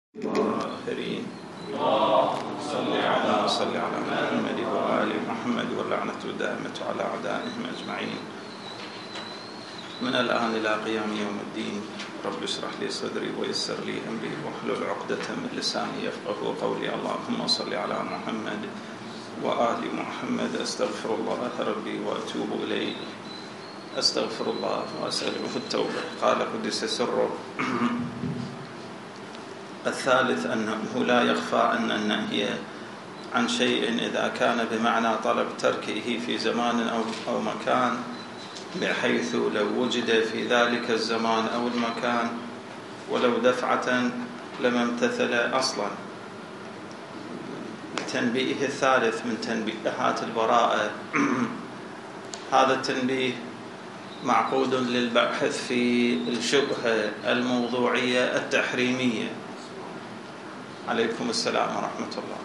الطاهرين. اللهم صل على محمد وآل محمد واللعنة الدائمة على أعدائهم أجمعين من الآن إلى قيام يوم الدين. رب اشرح لي صدري ويسر لي أمري واحلل عقدة من لساني يفقهوا قولي. اللهم صل على محمد وآل محمد. أستغفر الله ربي وأتوب إليه. أستغفر الله وأسأله التوبة. قال قدس سره الثالث أنه لا يخفى أن النهي عن شيء إذا كان بمعنى طلب تركه في زمان أو مكان، بحيث لو وجد في ذلك الزمان أو المكان ولو دفعة لما امتثل أصلا. التنبيه الثالث من تنبيهات البراءة هذا التنبيه معقود للبحث في الشبهة الموضوعية التحريمية. عليكم السلام ورحمة الله.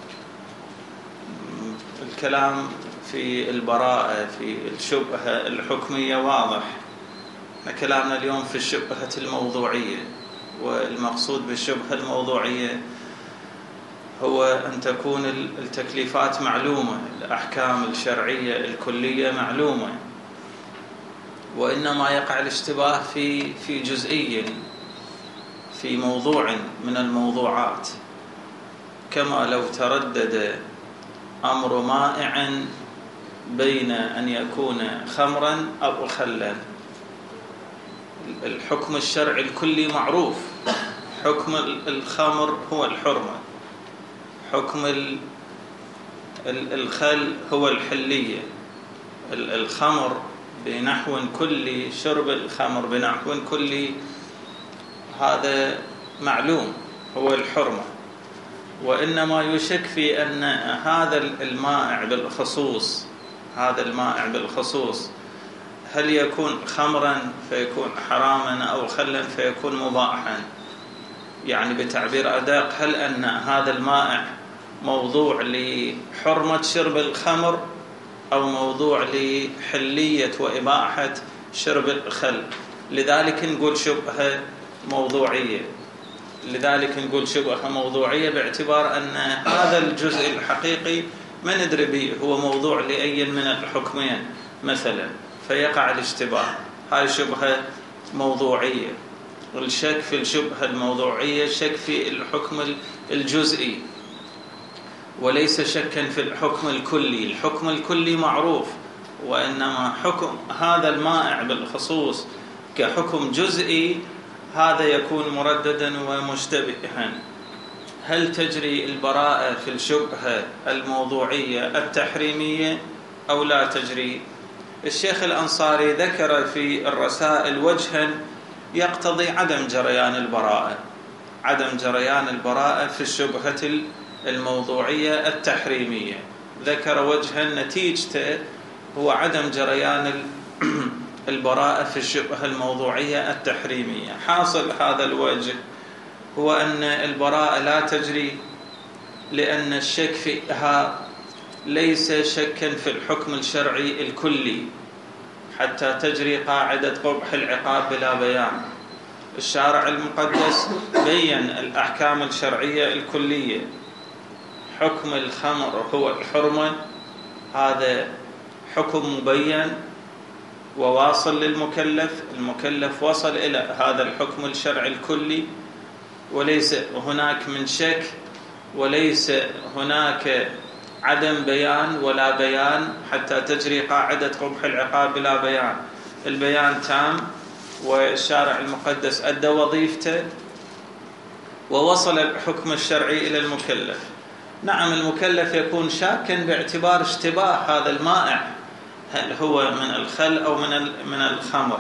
الكلام في البراءة في الشبهة الحكمية واضح. كلامنا اليوم في الشبهة الموضوعية، والمقصود بالشبهة الموضوعية هو أن تكون التكليفات معلومة، الأحكام الشرعية الكلية معلومة، وإنما يقع الاشتباه في جزئي في موضوع من الموضوعات، كما لو تردد أمر مائع بين أن يكون خمرا أو خلا. الحكم الشرعي الكلي معروف، حكم الخمر هو الحرمة، حكم الخل هو الحلية. الخمر بنحو كلي، شرب الخمر بنحو كلي، هذا معلوم هو الحرمة. وإنما يشك في أن هذا المائع بالخصوص، هذا المائع بالخصوص هل يكون خمرا فيكون حراما أو خلا فيكون مباحا. يعني بتعبير أدق، هل أن هذا المائع موضوع لحرمة شرب الخمر أو موضوع لحلية وإباحة شرب الخل. لذلك نقول شبهة موضوعية، لذلك نقول شبهة موضوعية باعتبار أن هذا الجزء الحقيقي ما ندري به هو موضوع لأي من الحكمين مثلا، فيقع الاشتباه. هاي شبهة موضوعية. الشك في الشبهة الموضوعية شك في الحكم الجزئي وليس شكا في الحكم الكلي. الحكم الكلي معروف، وإنما حكم هذا المائع بالخصوص كحكم جزئي هذا يكون مرددا ومشتبها. هل تجري البراءة في الشبهة الموضوعية التحريمية أو لا تجري؟ الشيخ الأنصاري ذكر في الرسائل وجها يقتضي عدم جريان البراءة، عدم جريان البراءة في الشبهة الموضوعية التحريمية. ذكر وجها نتيجته هو عدم جريان البراءة في الشبهة الموضوعية التحريمية. حاصل هذا الوجه هو أن البراءة لا تجري لأن الشك فيها ليس شكا في الحكم الشرعي الكلي حتى تجري قاعدة قبح العقاب بلا بيان. الشارع المقدس بين الأحكام الشرعية الكلية. حكم الخمر هو الحرمة، هذا حكم مبين وواصل للمكلف. المكلف وصل إلى هذا الحكم الشرعي الكلي، وليس هناك من شك، وليس هناك عدم بيان ولا بيان حتى تجري قاعدة قبح العقاب بلا بيان. البيان تام، والشارع المقدس أدى وظيفته ووصل الحكم الشرعي إلى المكلف. نعم، المكلف يكون شاكا باعتبار اشتباه هذا المائع، هل هو من الخل أو من الخمر.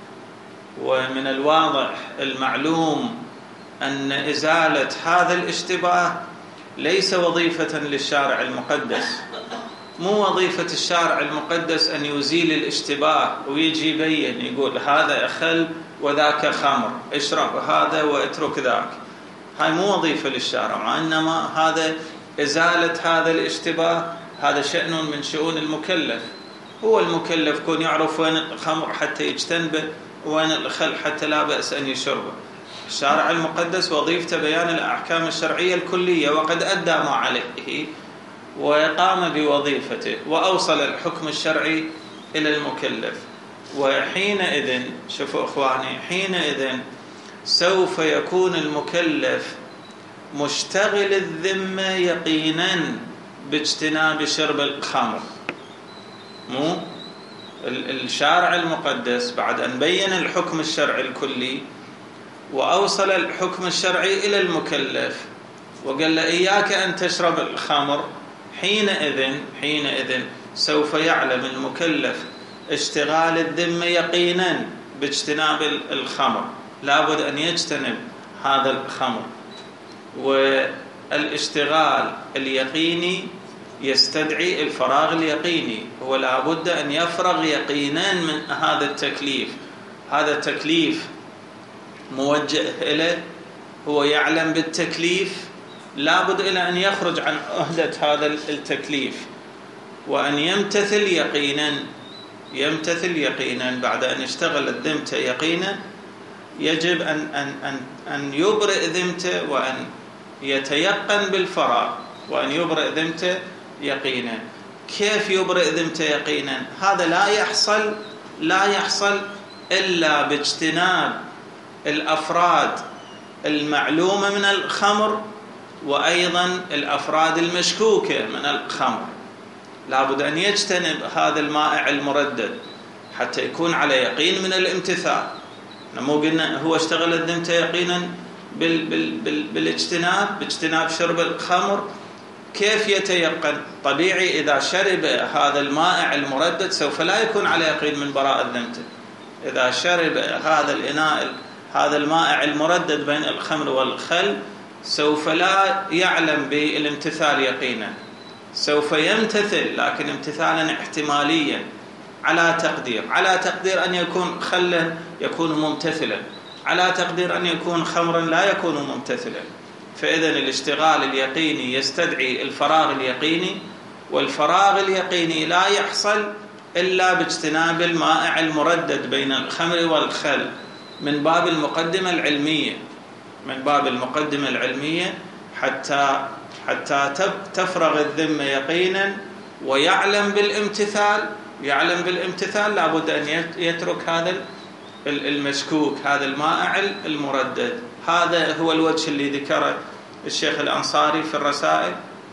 ومن الواضح المعلوم أن إزالة هذا الاشتباه ليس وظيفة للشارع المقدس. مو وظيفة الشارع المقدس أن يزيل الاشتباه ويجي يبين يقول هذا خل وذاك خمر، اشرب هذا واترك ذاك. هاي مو وظيفة للشارع، وإنما هذا إزالة هذا الاشتباه هذا شأن من شؤون المكلف. هو المكلف كون يعرف وين الخمر حتى يجتنبه، وين الخل حتى لا بأس أن يشربه. الشارع المقدس وظيفته بيان الأحكام الشرعية الكلية، وقد أدى ما عليه وقام بوظيفته وأوصل الحكم الشرعي إلى المكلف. وحينئذ شوفوا إخواني، حينئذ سوف يكون المكلف مشتغل الذمة يقينا باجتناب شرب الخمر. مو الشارع المقدس بعد أن بين الحكم الشرعي الكلي وأوصل الحكم الشرعي إلى المكلف وقال له إياك أن تشرب الخمر، حينئذ سوف يعلم المكلف اشتغال الذمة يقينا باجتناب الخمر، لابد أن يجتنب هذا الخمر. والاشتغال اليقيني يستدعي الفراغ اليقيني، هو لابد أن يفرغ يقينا من هذا التكليف. هذا التكليف موجه إليه، هو يعلم بالتكليف، لابد إلى أن يخرج عن عهدة هذا التكليف وأن يمتثل يقينا بعد أن يشتغل ذمته يقينا. يجب أن يبرئ ذمته وأن يتيقن بالفراغ وأن يبرئ ذمته يقينا. كيف يبرئ ذمته يقينا؟ هذا لا يحصل إلا باجتناب الأفراد المعلومة من الخمر وأيضا الأفراد المشكوكة من الخمر. لابد أن يجتنب هذا المائع المردد حتى يكون على يقين من الامتثال. مو قلنا هو اشتغل الذمة يقينا باجتناب شرب الخمر. كيف يتيقن؟ طبيعي إذا شرب هذا المائع المردد سوف لا يكون على يقين من براءة ذمته. إذا شرب هذا الإناء هذا المائع المردد بين الخمر والخل سوف لا يعلم بالامتثال يقينا، سوف يمتثل لكن امتثالا احتماليا على تقدير أن يكون خلا يكون ممتثلا، على تقدير أن يكون خمرا لا يكون ممتثلا. فإذا الاشتغال اليقيني يستدعي الفراغ اليقيني، والفراغ اليقيني لا يحصل إلا باجتناب المائع المردد بين الخمر والخل من باب المقدمة العلمية حتى تفرغ الذمة يقينا ويعلم بالامتثال. لابد أن يترك هذا المشكوك، هذا المائع المردد. هذا هو الوجه اللي ذكره الشيخ الأنصاري في الرسائل.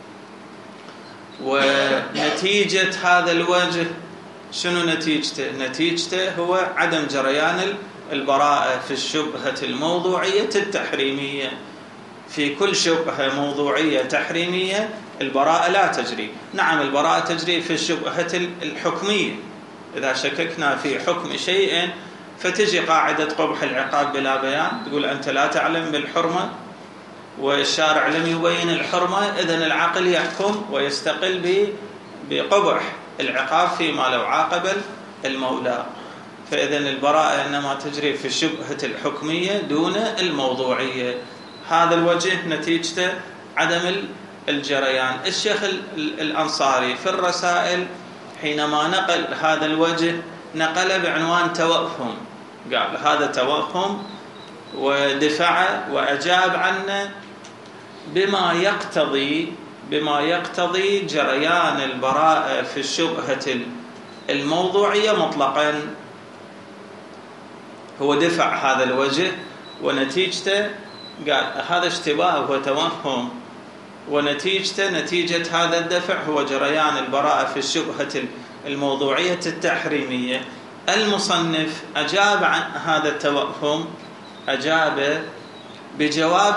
ونتيجة هذا الوجه شنو نتيجته هو عدم جريان البراءة في الشبهة الموضوعية التحريمية. في كل شبهة موضوعية تحريمية البراءة لا تجري. نعم البراءة تجري في الشبهة الحكمية، إذا شككنا في حكم شيء فتجي قاعدة قبح العقاب بلا بيان، تقول أنت لا تعلم بالحرمة والشارع لم يبين الحرمة، إذن العقل يحكم ويستقل بقبح العقاب فيما لو عاقب المولى. فإذن البراءة إنما تجري في الشبهة الحكمية دون الموضوعية. هذا الوجه نتيجته عدم الجريان. الشيخ الأنصاري في الرسائل حينما نقل هذا الوجه نقل بعنوان توهم، قال هذا توهم ودفع وأجاب عنه بما يقتضي جريان البراءة في الشبهة الموضوعية مطلقا. هو دفع هذا الوجه ونتيجته قال هذا اشتباه وتوهم، نتيجة هذا الدفع هو جريان البراءة في الشبهة الموضوعية التحريمية. المصنف أجاب عن هذا التوهم، أجاب بجواب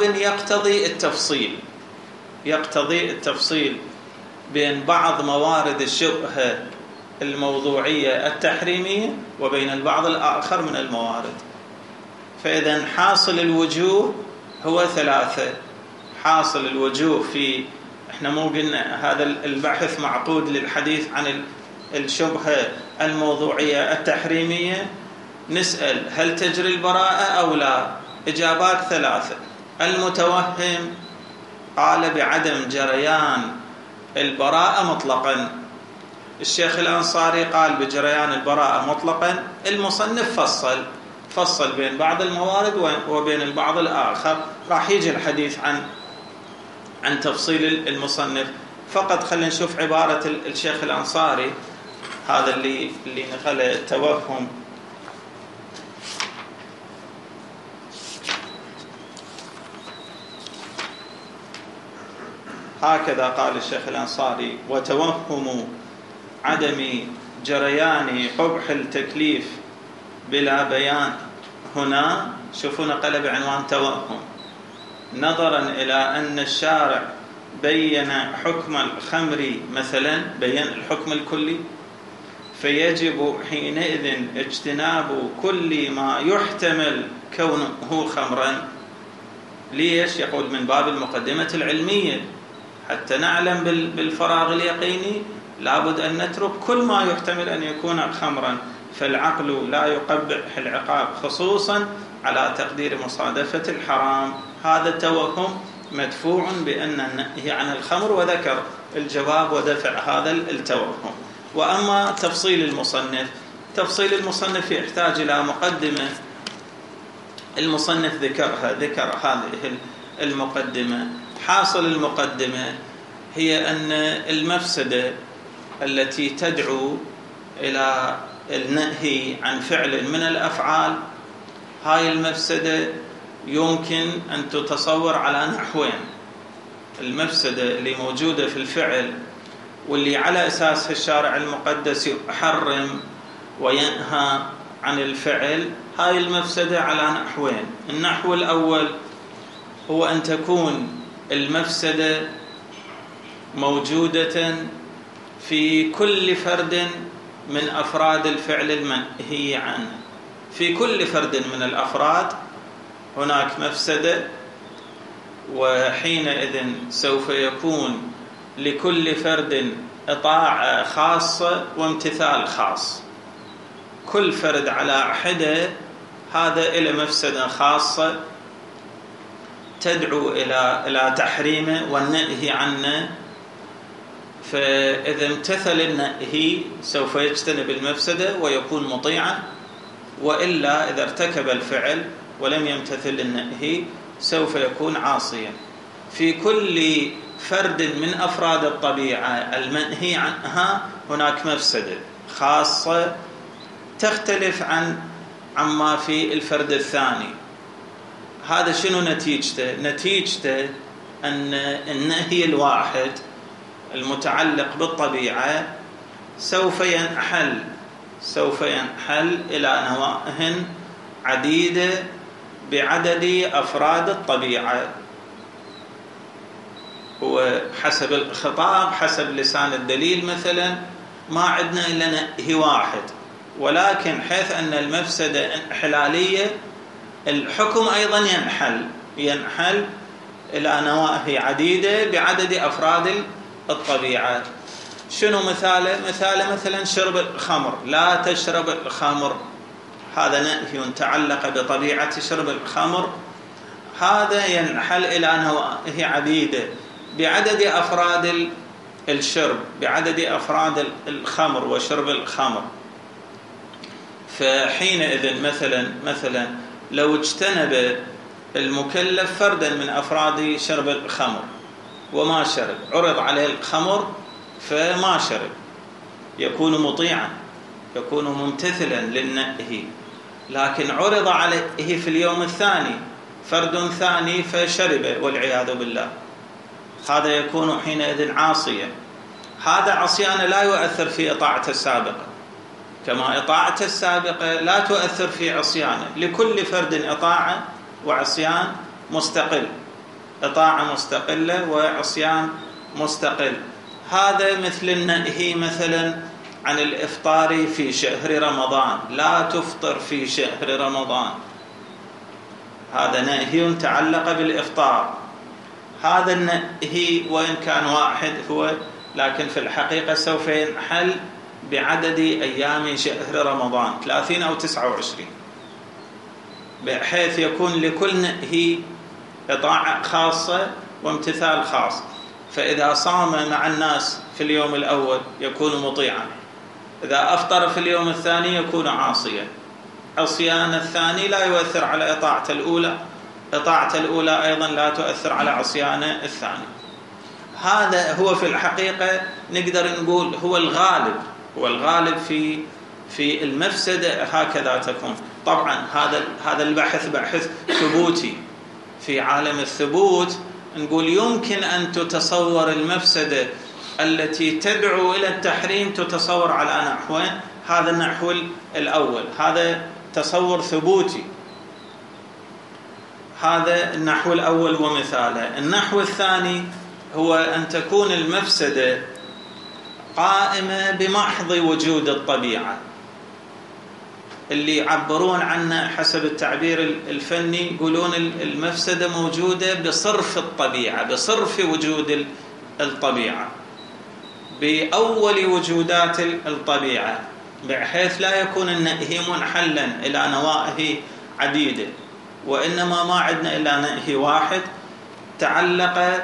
يقتضي التفصيل بين بعض موارد الشبهة الموضوعية التحريمية وبين البعض الآخر من الموارد. فإذا حاصل الوجوه هو ثلاثة. حاصل الوجوه في احنا مو قلنا هذا البحث معقود للحديث عن الشبهة الموضوعية التحريمية، نسأل هل تجري البراءة أو لا؟ إجابات ثلاثة. المتوهم قال بعدم جريان البراءة مطلقا، الشيخ الأنصاري قال بجريان البراءة مطلقا، المصنف فصل بين بعض الموارد وبين البعض الآخر. راح يجي الحديث عن تفصيل المصنف. فقط خلينا نشوف عبارة الشيخ الأنصاري، هذا اللي نقل التوهم. هكذا قال الشيخ الأنصاري: وتوهم عدم جريان قبح التكليف بلا بيان هنا، شوفوا نقل بعنوان توهم، نظرا إلى أن الشارع بين حكم الخمر مثلا، بين الحكم الكلي، فيجب حينئذ اجتناب كل ما يحتمل كونه خمرا. ليش؟ يقول من باب المقدمة العلمية، حتى نعلم بالفراغ اليقيني لابد أن نترك كل ما يحتمل أن يكون خمرا، فالعقل لا يقبح العقاب، خصوصا على تقدير مصادفة الحرام. هذا التوهم مدفوع بأن النهي عن الخمر، وذكر الجواب ودفع هذا التوهم. وأما تفصيل المصنف يحتاج إلى مقدمة. المصنف ذكر هذه المقدمة. حاصل المقدمة هي أن المفسدة التي تدعو إلى النهي عن فعل من الأفعال، هاي المفسدة يمكن أن تتصور على نحوين. المفسدة اللي موجودة في الفعل واللي على أساسها الشارع المقدس يحرم وينهى عن الفعل، هاي المفسدة على نحوين. النحو الأول هو أن تكون المفسدة موجودة في كل فرد من أفراد الفعل المنهي عنه. في كل فرد من الأفراد هناك مفسدة، وحينئذ سوف يكون لكل فرد إطاعة خاصة وامتثال خاص. كل فرد على حدة هذا إلى مفسدة خاصة تدعو إلى تحريمه والنهي عنه، فإذا امتثل النهي سوف يجتنب المفسدة ويكون مطيعا، وإلا إذا ارتكب الفعل ولم يمتثل النهي سوف يكون عاصيا. في كل فرد من أفراد الطبيعة المنهي عنها هناك مفسدة خاصة تختلف عما في الفرد الثاني. هذا شنو نتيجته؟ نتيجته أن النهي الواحد المتعلق بالطبيعة سوف ينحل إلى نواح عديدة بعدد أفراد الطبيعة، وحسب الخطاب حسب لسان الدليل مثلا ما عندنا إلا نهي واحد، ولكن حيث أن المفسدة انحلالية الحكم أيضا ينحل إلى نواحي عديدة بعدد أفراد الطبيعة. شنو مثاله؟ مثلا شرب الخمر، لا تشرب الخمر، هذا نهي تعلق بطبيعة شرب الخمر، هذا ينحل إلى نواحي عديدة بعدد أفراد الشرب، بعدد أفراد الخمر وشرب الخمر. فحينئذ مثلا لو اجتنب المكلف فردا من أفراد شرب الخمر وما شرب، عرض عليه الخمر فما شرب، يكون مطيعا، يكون ممتثلا للنهي. لكن عرض عليه في اليوم الثاني فرد ثاني فشرب والعياذ بالله، هذا يكون حينئذ عاصيا. هذا عصيان لا يؤثر في إطاعة السابقة، كما إطاعة السابقة لا تؤثر في عصيانه. لكل فرد إطاعة وعصيان مستقل، إطاعة مستقلة وعصيان مستقل. هذا مثل النهي مثلا عن الإفطار في شهر رمضان، لا تفطر في شهر رمضان، هذا نهي تعلق بالإفطار. هذا النهي وإن كان واحد هو، لكن في الحقيقة سوف ينحل بعدد أيام شهر رمضان 30 أو 29، بحيث يكون لكل نهي إطاعة خاصة وامتثال خاص. فإذا صام مع الناس في اليوم الأول يكون مطيعا، إذا أفطر في اليوم الثاني يكون عاصيا. عصيان الثاني لا يؤثر على إطاعة الأولى، إطاعة الأولى أيضا لا تؤثر على عصيان الثاني. هذا هو في الحقيقة نقدر نقول هو الغالب في المفسدة، هكذا تكون. طبعا هذا البحث بحث ثبوتي. في عالم الثبوت نقول يمكن أن تتصور المفسدة التي تدعو إلى التحريم تتصور على نحوين. هذا النحو الأول، هذا تصور ثبوتي، هذا النحو الأول ومثاله. النحو الثاني هو أن تكون المفسدة قائمة بمحض وجود الطبيعة، اللي يعبرون عنه حسب التعبير الفني يقولون المفسدة موجودة بصرف الطبيعة، بصرف وجود الطبيعة، بأول وجودات الطبيعة، بحيث لا يكون النهي منحلا إلى نواهي عديدة، وإنما ما عندنا إلا نهي واحد تعلق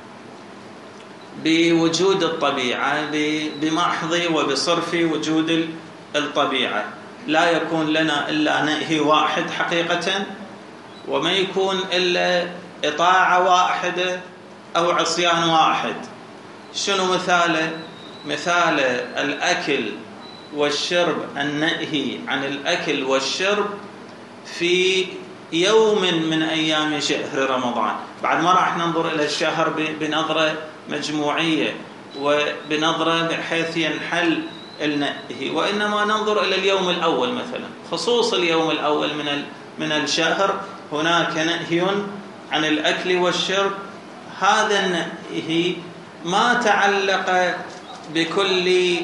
بوجود الطبيعة، بمحض وبصرف وجود الطبيعة. لا يكون لنا إلا نهي واحد حقيقة، وما يكون إلا إطاعة واحدة أو عصيان واحد. شنو مثاله؟ مثال الأكل والشرب، النهي عن الأكل والشرب في يوم من أيام شهر رمضان. بعد ما راح ننظر إلى الشهر بنظرة مجموعية وبنظرة بحيث ينحل النهي، وإنما ننظر إلى اليوم الأول مثلا، خصوص اليوم الأول من الشهر هناك نهي عن الأكل والشرب. هذا النهي ما تعلق بكل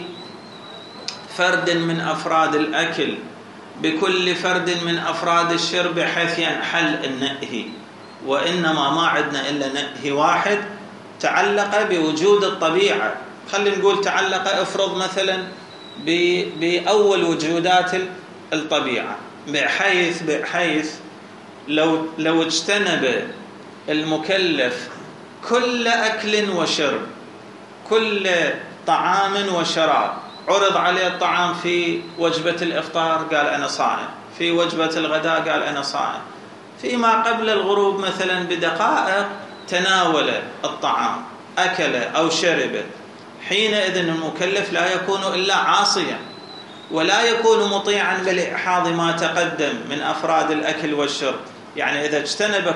فرد من أفراد الأكل، بكل فرد من أفراد الشرب حيث ينحل النهي، وإنما ما عندنا إلا نهي واحد تعلق بوجود الطبيعة. خلينا نقول تعلق، افرض مثلا بأول وجودات الطبيعة، بحيث لو اجتنب المكلف كل أكل وشرب، كل طعام وشراب، عرض عليه الطعام في وجبة الإفطار قال أنا صائم، في وجبة الغداء قال أنا صائم، فيما قبل الغروب مثلا بدقائق تناول الطعام، أكل أو شرب، حينئذ المكلف لا يكون إلا عاصيا، ولا يكون مطيعا بالإحاض ما تقدم من أفراد الأكل والشرب. يعني إذا اجتنب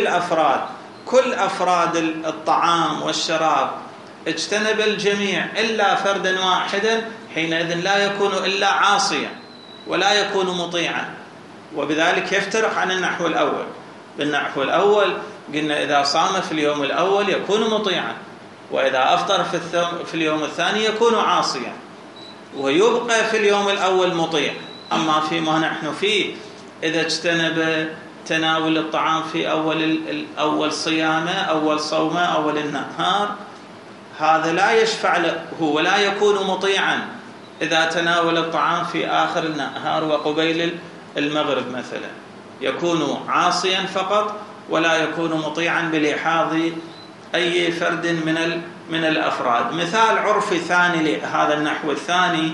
كل أفراد الطعام والشراب، اجتنب الجميع إلا فردا واحدا، حينئذ لا يكون إلا عاصيا ولا يكون مطيعا. وبذلك يفترق عن النحو الأول. بالنحو الأول قلنا إذا صام في اليوم الأول يكون مطيعا، وإذا أفطر في اليوم الثاني يكون عاصيا، ويبقى في اليوم الأول مطيع. أما فيما نحن فيه، إذا اجتنب تناول الطعام في أول صيامه، أول صومه، أول النهار، هذا لا يشفع له ولا يكون مطيعا إذا تناول الطعام في آخر النهار وقبيل المغرب مثلا، يكون عاصيا فقط ولا يكون مطيعا بلحاظ أي فرد من الأفراد. مثال عرفي ثاني لهذا النحو الثاني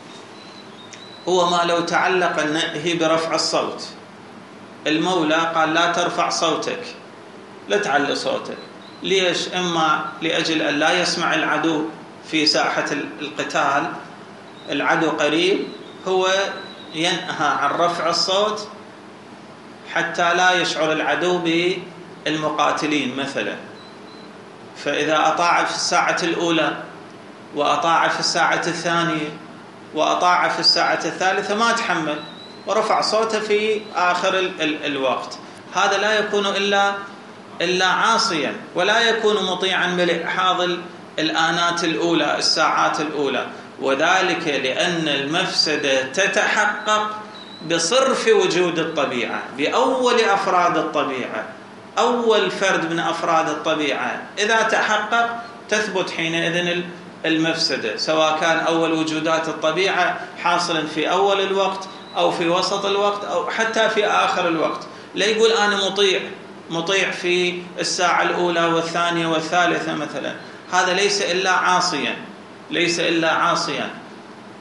هو ما لو تعلق النهي برفع الصوت. المولى قال لا ترفع صوتك، لا تعلي صوتك. ليش؟ إما لأجل أن لا يسمع العدو في ساحة القتال، العدو قريب، هو ينهى عن رفع الصوت حتى لا يشعر العدو بالمقاتلين مثلا. فإذا أطاع في الساعة الأولى وأطاع في الساعة الثانية وأطاع في الساعة الثالثة ما تحمل ورفع صوته في آخر الوقت، هذا لا يكون إلا عاصيا ولا يكون مطيعا بلحاظ الآنات الأولى، الساعات الأولى. وذلك لأن المفسدة تتحقق بصرف وجود الطبيعة، بأول أفراد الطبيعة، أول فرد من أفراد الطبيعة إذا تحقق تثبت حينئذ المفسدة، سواء كان أول وجودات الطبيعة حاصلا في أول الوقت أو في وسط الوقت أو حتى في آخر الوقت. لا يقول أنا مطيع في الساعة الأولى والثانية والثالثة مثلا، هذا ليس إلا عاصيا،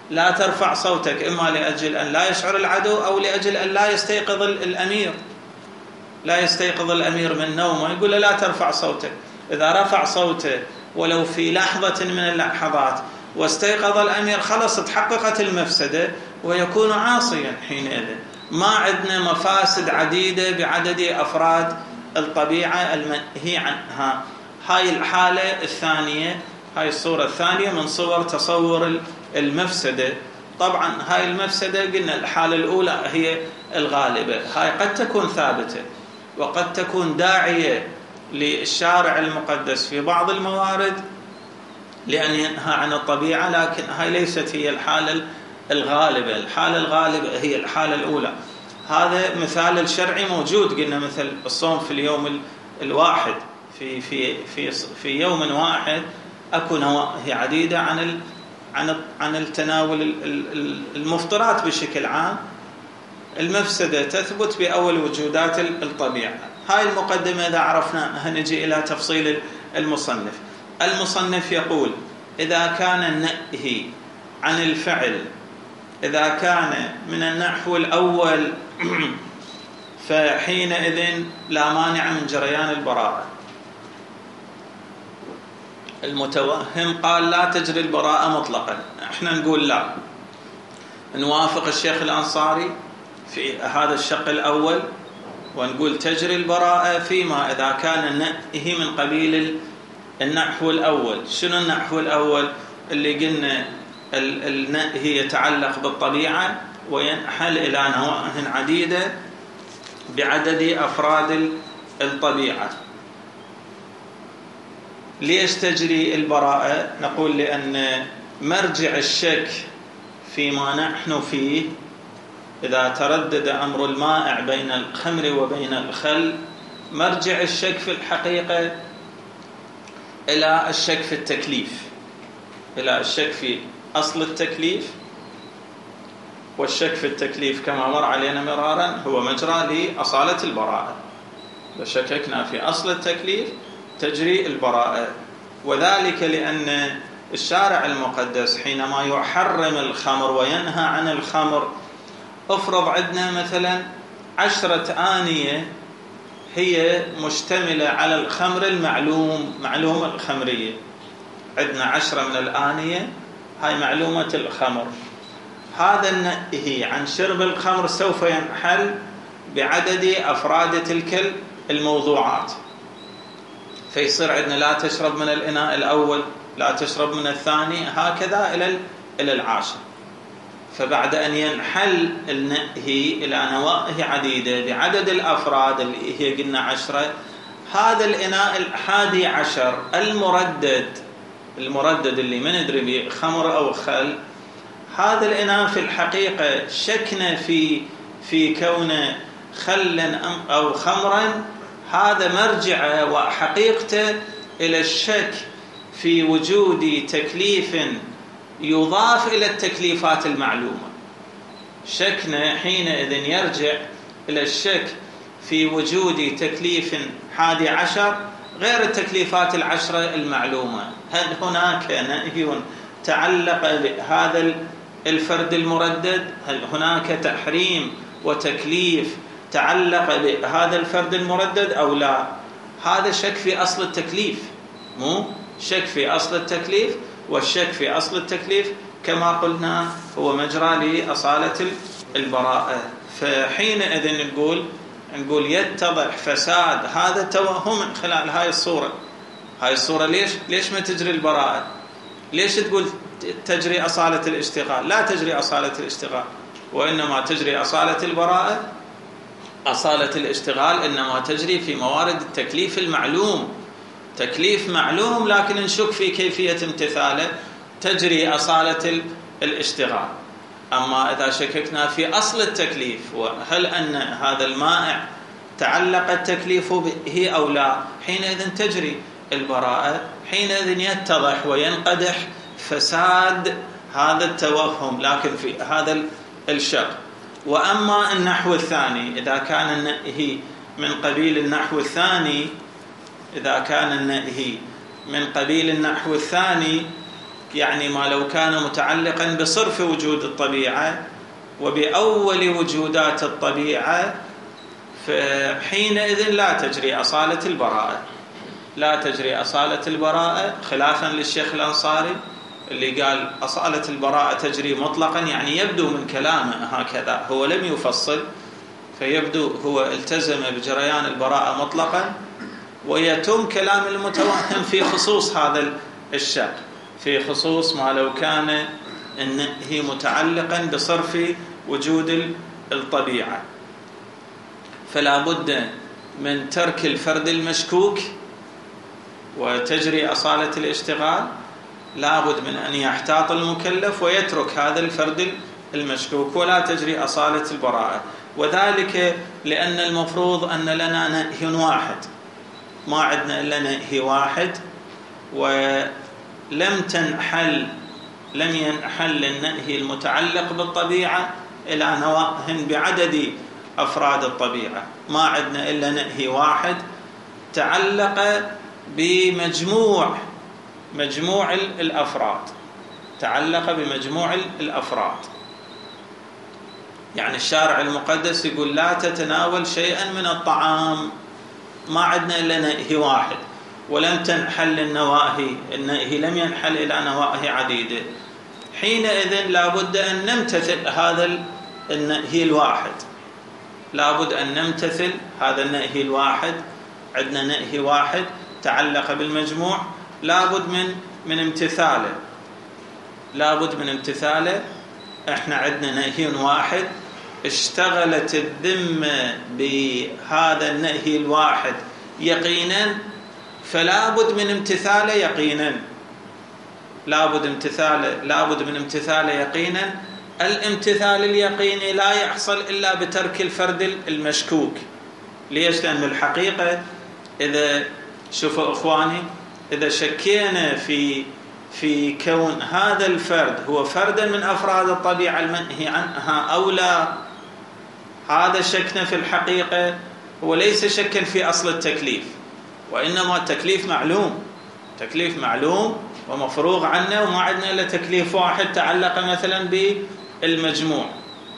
لا ترفع صوتك، إما لأجل أن لا يشعر العدو أو لأجل أن لا يستيقظ الأمير، لا يستيقظ الأمير من نومه، يقول له لا ترفع صوتك. إذا رفع صوته ولو في لحظة من اللحظات واستيقظ الأمير، خلص تحققت المفسدة ويكون عاصيا حينئذ. ما عندنا مفاسد عديدة بعدد أفراد الطبيعة المنهي عنها. هاي الحالة الثانية، هاي الصورة الثانية من صور تصور المفسدة. طبعا هاي المفسدة قلنا الحالة الأولى هي الغالبة، هاي قد تكون ثابتة وقد تكون داعية للشارع المقدس في بعض الموارد لأن ينهى عن الطبيعة، لكن هاي ليست هي الحالة الغالبة. الحالة الغالبة هي الحالة الأولى. هذا مثال الشرعي موجود، قلنا مثل الصوم في اليوم الواحد، في يوم واحد أكو نواهي عديدة عن التناول المفطرات بشكل عام. المفسدة تثبت بأول وجودات الطبيعة. هاي المقدمة إذا عرفنا هنجي إلى تفصيل المصنف. المصنف يقول: إذا كان النهي عن الفعل إذا كان من النحو الأول فحينئذ لا مانع من جريان البراءة. المتوهم قال لا تجري البراءة مطلقا، احنا نقول لا، نوافق الشيخ الأنصاري في هذا الشق الأول ونقول تجري البراءة فيما إذا كان النهي من قبيل النحو الأول. شنو النحو الأول؟ اللي قلنا النهي يتعلق بالطبيعة وينحل إلى نواة عديدة بعدد أفراد الطبيعة. ليش تجري البراءة؟ نقول لأن مرجع الشك فيما نحن فيه، إذا تردد أمر المائع بين الخمر وبين الخل، مرجع الشك في الحقيقة إلى الشك في التكليف، إلى الشك في أصل التكليف. والشك في التكليف كما مر علينا مرارا هو مجرى لأصالة البراءة. وشككنا في أصل التكليف تجري البراءة، وذلك لأن الشارع المقدس حينما يحرم الخمر وينهى عن الخمر، افرض عندنا مثلا 10 آنية هي مشتملة على الخمر معلوم الخمرية، عندنا 10 من الآنية هاي معلومة الخمر. هذا النهي عن شرب الخمر سوف ينحل بعدد أفراد تلك الموضوعات، فيصير عندنا لا تشرب من الإناء الأول، لا تشرب من الثاني، هكذا إلى العاشر. فبعد أن ينحل النهي إلى نواهي عديدة بعدد الأفراد اللي هي قلنا 10، هذا الإناء 11 المردد اللي ما ندري به خمر أو خل، هذا الإناء في الحقيقة شكنا في كونه خلا أو خمرا، هذا مرجع وحقيقته إلى الشك في وجود تكليف يضاف إلى التكليفات المعلومة. شكنا حينئذ يرجع إلى الشك في وجود تكليف 11 غير التكليفات 10 المعلومة. هل هناك نهي تعلق بهذا الفرد المردد؟ هل هناك تحريم وتكليف تعلق بهذا الفرد المردد أو لا؟ هذا شك في أصل التكليف، مو شك في أصل التكليف. والشك في أصل التكليف كما قلنا هو مجرى لأصالة البراءة. فحينئذ نقول يتضح فساد هذا التوهم من خلال هاي الصورة. هاي الصورة ليش ما تجري البراءة؟ ليش تقول تجري أصالة الاشتغال؟ لا تجري أصالة الاشتغال، وإنما تجري أصالة البراءة. أصالة الاشتغال إنما تجري في موارد التكليف المعلوم، تكليف معلوم لكن نشك في كيفية امتثاله، تجري أصالة الاشتغال. أما إذا شككنا في أصل التكليف وهل أن هذا المائع تعلق التكليف به أو لا، حينئذ تجري البراءة، حينئذ يتضح وينقدح فساد هذا التوهم لكن في هذا الشق. وأما النحو الثاني، إذا كان النهي من قبيل النحو الثاني، إذا كان النهي من قبيل النحو الثاني يعني ما لو كان متعلقا بصرف وجود الطبيعة وبأول وجودات الطبيعة، فحينئذ لا تجري أصالة البراءة، لا تجري أصالة البراءة، خلافا للشيخ الأنصاري اللي قال أصالة البراءة تجري مطلقا. يعني يبدو من كلامه هكذا، هو لم يفصل، فيبدو هو التزم بجريان البراءة مطلقا، ويتم كلام المتوهم في خصوص هذا الشق، في خصوص ما لو كان النهي متعلقا بصرف وجود الطبيعة، فلا بد من ترك الفرد المشكوك وتجري أصالة الاشتغال، لا بد من أن يحتاط المكلف ويترك هذا الفرد المشكوك، ولا تجري أصالة البراءة. وذلك لأن المفروض أن لنا نهي واحد، ما عندنا إلا نهي واحد، ولم ينحل النهي المتعلق بالطبيعة إلى نواه بعدد أفراد الطبيعة. ما عندنا إلا نهي واحد تعلق بمجموع الأفراد، تعلق بمجموع الأفراد. يعني الشارع المقدس يقول لا تتناول شيئا من الطعام، ما عندنا إلا نهي واحد، ولم تنحل النواهي، النهي لم ينحل إلى نواهي عديدة. حينئذ لا بد أن نمتثل هذا النهي الواحد، لا بد أن نمتثل هذا النهي الواحد. عندنا نهي واحد تعلق بالمجموع، لا بد من امتثاله، لا بد من امتثاله. احنا عندنا نهي واحد، اشتغلت الذمة بهذا النهي الواحد يقينا، فلا بد من امتثاله يقينا، لا بد من امتثاله يقينا. الامتثال اليقيني لا يحصل إلا بترك الفرد المشكوك. ليش؟ لأن الحقيقة إذا شوفوا إخواني، إذا شكينا في كون هذا الفرد هو فردا من أفراد الطبيعة المنهي عنها أو لا، هذا شكنا في الحقيقة هو ليس شكا في أصل التكليف، وإنما التكليف معلوم، تكليف معلوم ومفروغ عنه، وما عندنا إلا تكليف واحد تعلق مثلا بالمجموع.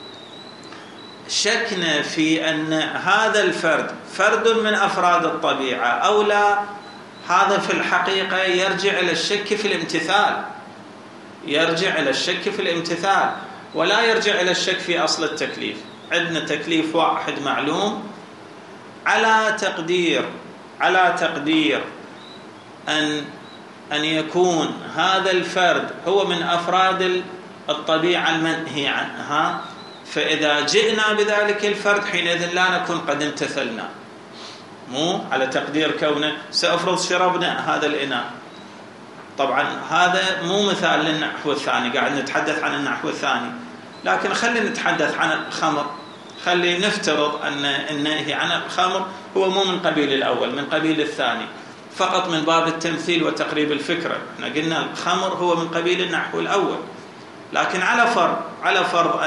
شكنا في أن هذا الفرد فرد من أفراد الطبيعة أو لا، هذا في الحقيقة يرجع إلى الشك في الامتثال، يرجع إلى الشك في الامتثال، ولا يرجع إلى الشك في أصل التكليف. عندنا تكليف واحد معلوم، على تقدير أن يكون هذا الفرد هو من أفراد الطبيعة المنهي عنها، فإذا جئنا بذلك الفرد حينئذ لا نكون قد امتثلنا، مو على تقدير كونه سأفرض شربنا هذا الإناء. طبعا هذا مو مثال للنحو الثاني، قاعد نتحدث عن النحو الثاني، لكن خلينا نتحدث عن الخمر. خلي نفترض أن النهي عن الخمر هو مو من قبيل الأول، من قبيل الثاني، فقط من باب التمثيل وتقريب الفكرة. احنا قلنا الخمر هو من قبيل النحو الأول، لكن على فرض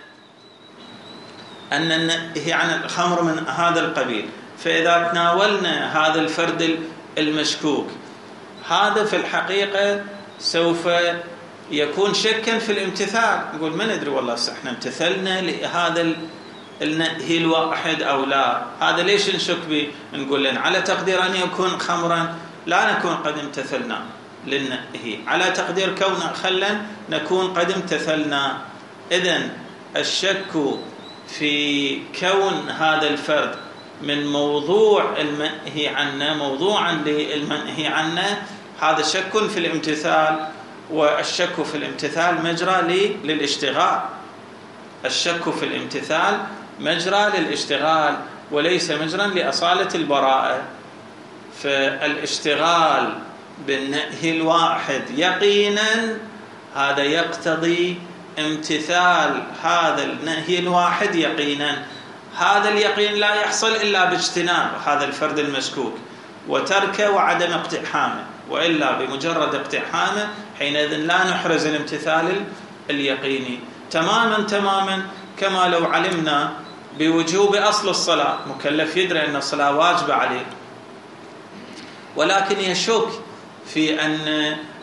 أن النهي عن الخمر من هذا القبيل، فإذا تناولنا هذا الفرد المشكوك، هذا في الحقيقة سوف يكون شكا في الامتثال. نقول ما ندري والله احنا امتثلنا لهذا النهي الواحد أو لا، هذا ليش نشك به؟ نقول لنا على تقدير أن يكون خمرا لا نكون قد امتثلنا للنهي، على تقدير كونه خلا نكون قد امتثلنا. إذن الشك في كون هذا الفرد من موضوع المنهي عنه، موضوعا للمنهي عنه، هذا شك في الامتثال، والشك في الامتثال مجرى للاشتغال. الشك في الامتثال مجرى للاشتغال وليس مجرى لأصالة البراءة. فالاشتغال بالنهي الواحد يقينا هذا يقتضي امتثال هذا النهي الواحد يقينا. هذا اليقين لا يحصل إلا باجتناب هذا الفرد المشكوك وتركه وعدم اقتحامه، وإلا بمجرد اقتحامه حينئذ لا نحرز الامتثال اليقيني. تماما كما لو علمنا بوجوب أصل الصلاة، مكلف يدري أن الصلاة واجبة عليه، ولكن يشك في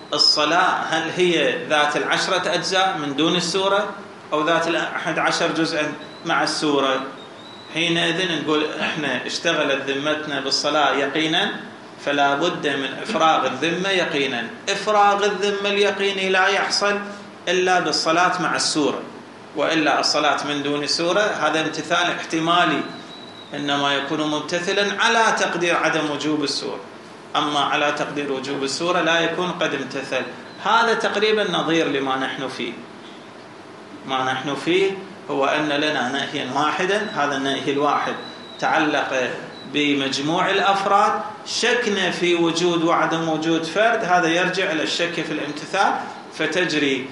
الصلاة هل هي ذات 10 أجزاء من دون السورة أو ذات 11 جزءا مع السورة؟ حينئذ نقول إحنا اشتغلت ذمتنا بالصلاة يقينا، فلا بد من إفراغ الذمة يقينا. إفراغ الذمة اليقيني لا يحصل إلا بالصلاة مع السورة، وإلا الصلاة من دون سورة هذا امتثال احتمالي، إنما يكون ممتثلا على تقدير عدم وجوب السورة، أما على تقدير وجوب السورة لا يكون قد امتثل. هذا تقريبا نظير لما نحن فيه. ما نحن فيه هو أن لنا نهيا واحدا، هذا النهي الواحد تعلق بمجموع الأفراد، شكنا في وجود وعدم وجود فرد، هذا يرجع إلى الشك في الامتثال، فتجري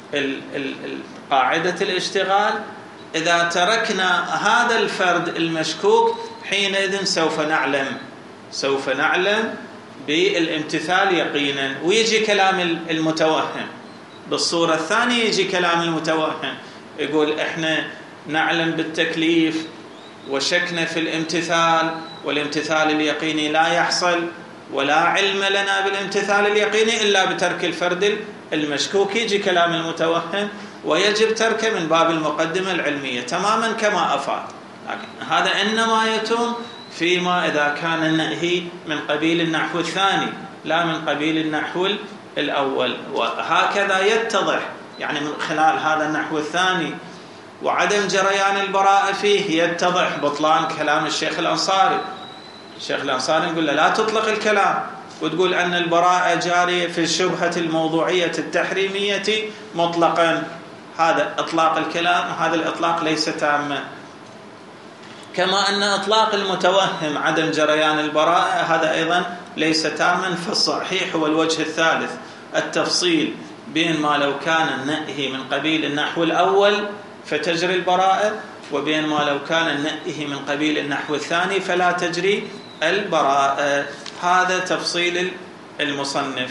قاعدة الاشتغال. إذا تركنا هذا الفرد المشكوك حينئذ سوف نعلم بالامتثال يقينا. ويجي كلام المتوهم بالصورة الثانية، يجي كلام المتوهم يقول إحنا نعلم بالتكليف وشكنا في الامتثال، والامتثال اليقيني لا يحصل، ولا علم لنا بالامتثال اليقيني إلا بترك الفرد المشكوك. يجي كلام المتوهم ويجب تركه من باب المقدمة العلمية تماما كما أفاد. لكن هذا إنما يتم فيما إذا كان النهي من قبيل النحو الثاني لا من قبيل النحو الأول. وهكذا يتضح يعني من خلال هذا النحو الثاني وعدم جريان البراءة فيه يتضح بطلان كلام الشيخ الأنصاري. الشيخ الأنصاري يقول لا تطلق الكلام وتقول أن البراءة جارية في الشبهة الموضوعية التحريمية مطلقا. هذا إطلاق الكلام، هذا الإطلاق ليس تاما. كما أن إطلاق المتوهم عدم جريان البراءة هذا أيضا ليس تاما. فالصحيح هو الوجه الثالث، التفصيل بين ما لو كان النهي من قبيل النحو الأول فتجري البراءة، وبين ما لو كان النهي من قبيل النحو الثاني فلا تجري البراءة. هذا تفصيل المصنف.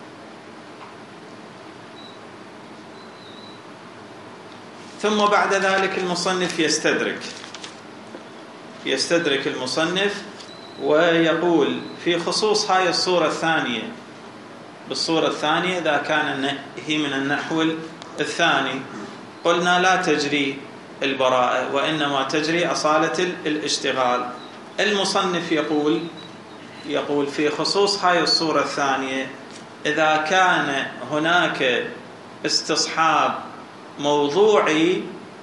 ثم بعد ذلك المصنف يستدرك المصنف ويقول في خصوص هاي الصورة الثانية، بالصورة الثانية إذا كان النهي من النحو الثاني قلنا لا تجري البراءة وإنما تجري أصالة الاشتغال. المصنف يقول في خصوص هاي الصورة الثانية إذا كان هناك استصحاب موضوعي،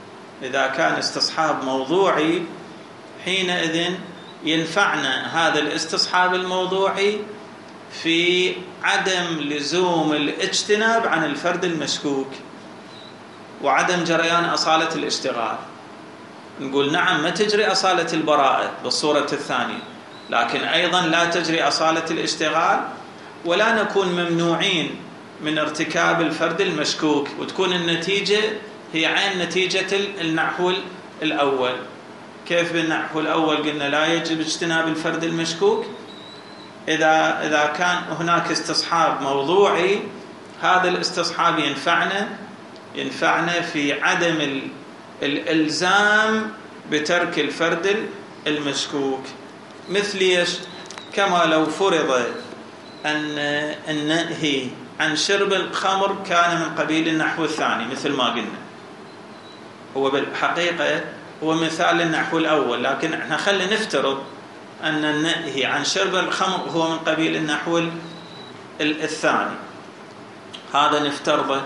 حينئذ ينفعنا هذا الاستصحاب الموضوعي في عدم لزوم الاجتناب عن الفرد المشكوك وعدم جريان أصالة الاشتغال. نقول نعم ما تجري أصالة البراءة بالصورة الثانية، لكن أيضا لا تجري أصالة الاشتغال، ولا نكون ممنوعين من ارتكاب الفرد المشكوك، وتكون النتيجة هي عين نتيجة النحو الأول. كيف بالنحو الأول قلنا لا يجب اجتناب الفرد المشكوك؟ إذا كان هناك استصحاب موضوعي هذا الاستصحاب ينفعنا في عدم الإلزام بترك الفرد المشكوك. مثل ايش؟ كما لو فرض أن النهي عن شرب الخمر كان من قبيل النحو الثاني مثل ما قلنا، هو بالحقيقة هو مثال النحو الأول، لكن احنا خلينا نفترض أن النهي عن شرب الخمر هو من قبيل النحو الثاني، هذا نفترضه.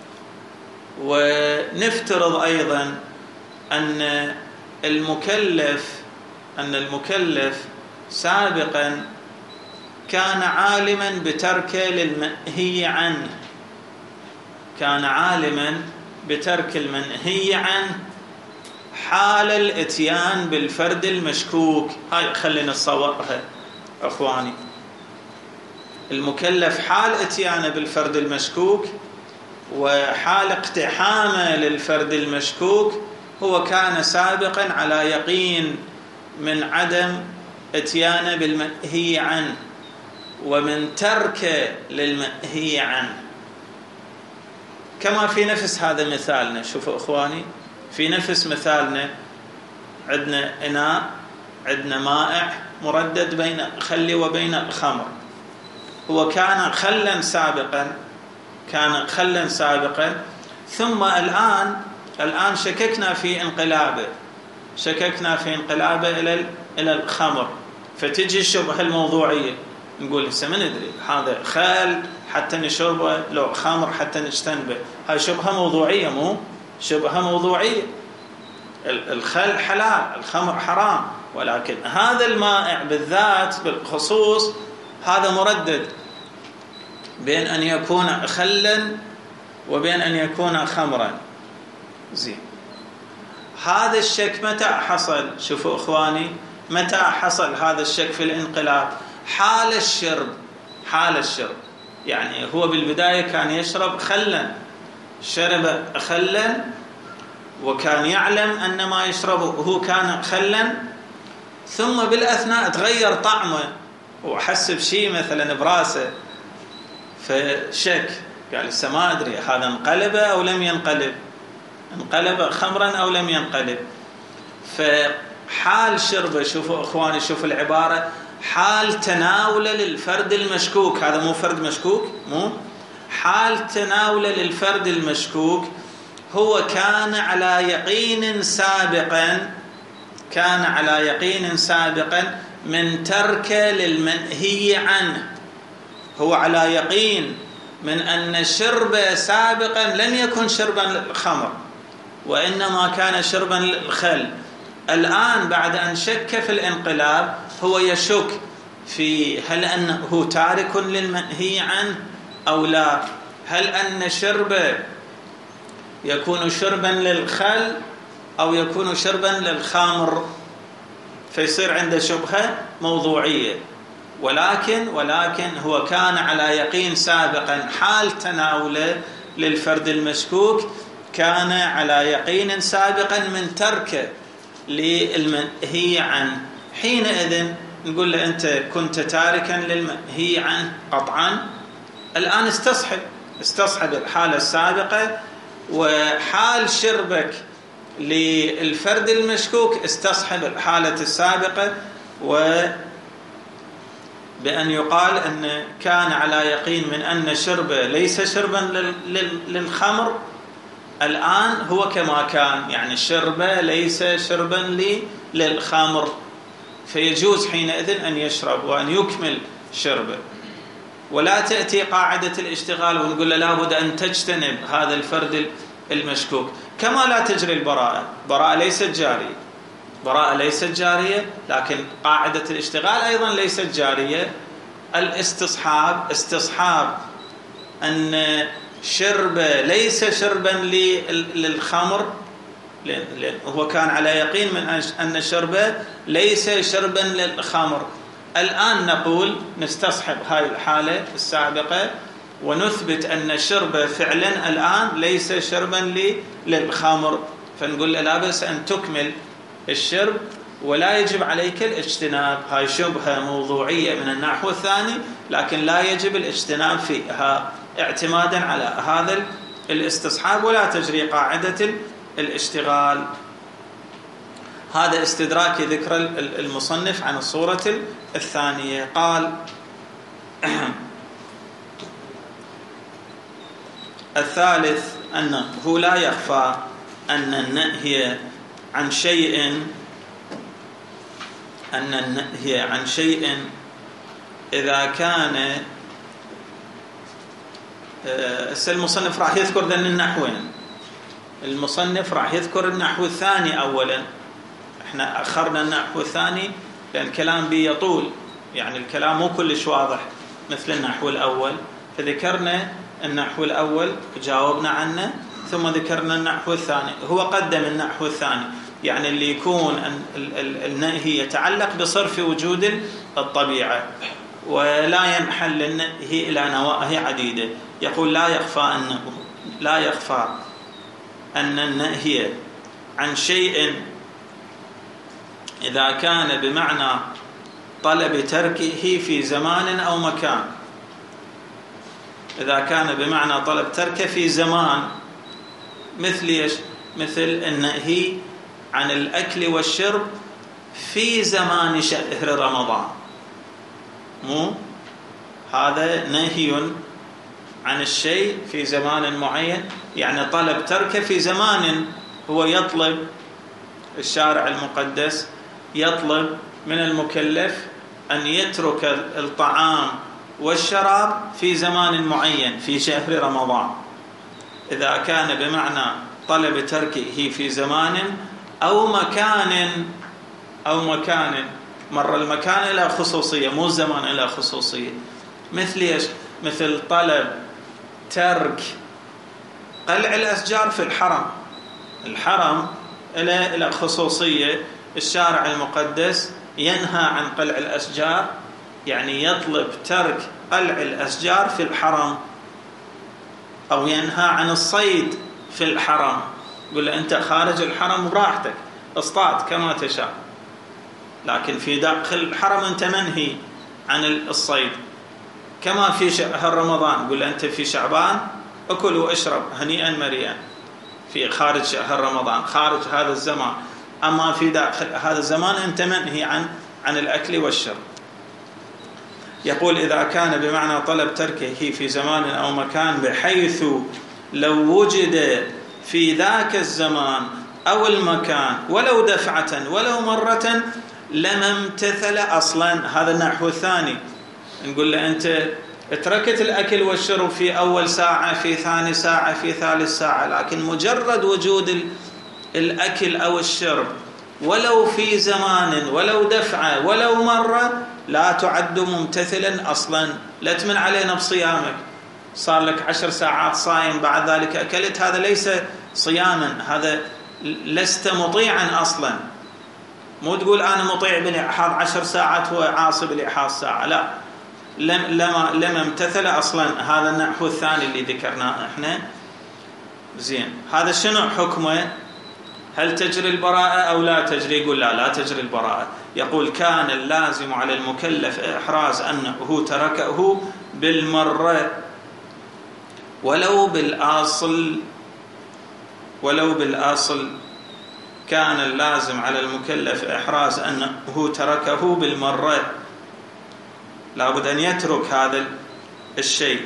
ونفترض أيضا أن المكلف سابقا كان عالما بترك المنهي عنه، حال الاتيان بالفرد المشكوك. هاي خلينا نصورها أخواني. المكلف حال اتيانه بالفرد المشكوك وحال اقتحامه للفرد المشكوك هو كان سابقا على يقين من عدم اتيانه بالمنهي عنه ومن ترك للمنهي عنه. كما في نفس هذا مثالنا، شوفوا إخواني، في نفس مثالنا عندنا إناء، عندنا مائع مردد بين الخل وبين الخمر. هو كان خلا سابقا، كان خلا سابقا، ثم الآن شككنا في انقلابه، شككنا في انقلابه إلى الخمر، فتجي الشبهة الموضوعية، نقول هسه ما ندري هذا خل حتى نشربه لو خمر حتى نجتنبه، هاي شبهة موضوعية، مو شبهة موضوعية. الخل حلال، الخمر حرام، ولكن هذا المائع بالذات بالخصوص هذا مردد بين أن يكون خلا وبين أن يكون خمرا. زين، هذا الشك متى حصل؟ شوفوا إخواني، متى حصل هذا الشك في الانقلاب؟ حال الشرب، حال الشرب. يعني هو بالبداية كان يشرب خلا، شرب خلا وكان يعلم أن ما يشربه هو كان خلا، ثم بالأثناء تغير طعمه وحس بشيء مثلا براسه، فشك، قال لسه ما أدري هذا انقلب أو لم ينقلب، انقلب خمرا أو لم ينقلب. فحال شربه، شوفوا إخواني، شوفوا العبارة، حال تناوله للفرد المشكوك، هذا مو فرد مشكوك، مو حال تناوله للفرد المشكوك، هو كان على يقين سابقا، كان على يقين سابقا من تركه للمنهي عنه، هو على يقين من أن شربه سابقا لم يكن شربا للخمر وإنما كان شربا للخل. الآن بعد أن شك في الانقلاب هو يشك في هل أنه تارك للمنهي عنه أو لا، هل أن شربه يكون شربا للخل أو يكون شربا للخمر، فيصير عنده شبهة موضوعية. ولكن هو كان على يقين سابقا، حال تناوله للفرد المشكوك كان على يقين سابقا من تركه للمنهي عنه. حينئذ نقول له أنت كنت تاركا للمنهي عنه قطعا، الآن استصحب الحالة السابقة، وحال شربك للفرد المشكوك استصحب الحالة السابقة، وبأن يقال أن كان على يقين من أن شربه ليس شربا للخمر، الآن هو كما كان، يعني شربه ليس شربا للخمر، فيجوز حينئذ أن يشرب وأن يكمل شربه. ولا تأتي قاعدة الاشتغال ونقول له لابد أن تجتنب هذا الفرد المشكوك، كما لا تجري البراءة، براءة ليست جارية، براءة ليست جارية، لكن قاعدة الاشتغال أيضا ليست جارية. استصحاب أن شرب ليس شربا للخمر، لأن هو كان على يقين من أن شربه ليس شربا للخمر. الآن نقول نستصحب هاي الحالة السابقة ونثبت أن شربه فعلا الآن ليس شربا للخمر، فنقول له لا بأس أن تكمل الشرب ولا يجب عليك الاجتناب. هاي شبهة موضوعية من النحو الثاني، لكن لا يجب الاجتناب فيها اعتمادا على هذا الاستصحاب، ولا تجري قاعدة الاشتغال. هذا استدراك ذكر المصنف عن الصورة الثانية. قال الثالث أنه لا يخفى أن النهي عن شيء إذا كان المصنف راح يذكر ذن النحوين، المصنف راح يذكر النحو الثاني أولا، احنا أخرنا النحو الثاني لأن الكلام بي يطول، يعني الكلام مو كلش واضح مثل النحو الأول، فذكرنا النحو الأول جاوبنا عنه، ثم ذكرنا النحو الثاني. هو قدم النحو الثاني، يعني اللي يكون النهي يتعلق بصرف وجود الطبيعة ولا ينحل النهي إلى نواهي عديدة. يقول لا يخفى أن النهي عن شيء إذا كان بمعنى طلب تركه في زمان أو مكان، إذا كان بمعنى طلب تركه في زمان، مثل النهي عن الأكل والشرب في زمان شهر رمضان، مو هذا نهي عن الشيء في زمان معين، يعني طلب تركه في زمان هو يطلب، الشارع المقدس يطلب من المكلف أن يترك الطعام والشراب في زمان معين في شهر رمضان. إذا كان بمعنى طلب تركه في زمان أو مكان مر المكان إلى خصوصية، مو الزمان إلى خصوصية. مثل إيش؟ مثل طلب ترك قلع الأشجار في الحرم إلى خصوصية، الشارع المقدس ينهى عن قلع الأشجار، يعني يطلب ترك قلع الأشجار في الحرم، أو ينهى عن الصيد في الحرم، يقول له أنت خارج الحرم براحتك اصطاد كما تشاء، لكن في داخل الحرم أنت منهي عن الصيد. كما في شهر رمضان يقول له أنت في شعبان أكل واشرب هنيئا مريئا في خارج شهر رمضان، خارج هذا الزمان، أما في داخل هذا الزمان أنت منهي عن الأكل والشرب. يقول إذا كان بمعنى طلب تركه في زمان أو مكان بحيث لو وجد في ذاك الزمان أو المكان ولو دفعة ولو مرة لما امتثل أصلا. هذا النحو الثاني، نقول له أنت تركت الأكل والشرب في أول ساعة، في ثاني ساعة، في ثالث ساعة، لكن مجرد وجود الأكل أو الشرب ولو في زمان ولو دفعة ولو مرة لا تعد ممتثلا أصلا، لا تمن علينا بصيامك. صار لك 10 ساعات صايم بعد ذلك أكلت، هذا ليس صياما، هذا لست مطيعا أصلا. مو تقول أنا مطيع بالإحاض 10 ساعات وعاصي بالإحاض ساعة، لا، لما امتثل أصلا. هذا النحو الثاني اللي ذكرناه احنا. زين، هذا شنو حكمه؟ هل تجري البراءة أو لا تجري؟ يقول لا تجري البراءة. يقول كان اللازم على المكلف إحراز أنه تركه بالمرة ولو بالأصل كان اللازم على المكلف إحراز أنه تركه بالمرة، لابد أن يترك هذا الشيء،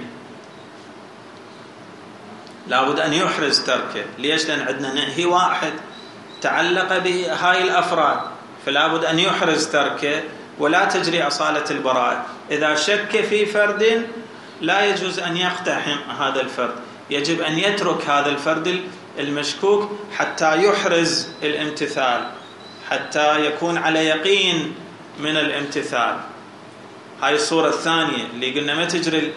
لابد أن يحرز تركه. ليش؟ لأن عندنا نهي واحد تعلق بهاي الأفراد، فلا بد أن يحرز تركه ولا تجري أصالة البراءة. إذا شك في فرد لا يجوز أن يقتحم هذا الفرد، يجب أن يترك هذا الفرد المشكوك حتى يحرز الامتثال، حتى يكون على يقين من الامتثال. هاي الصورة الثانية اللي قلنا ما تجري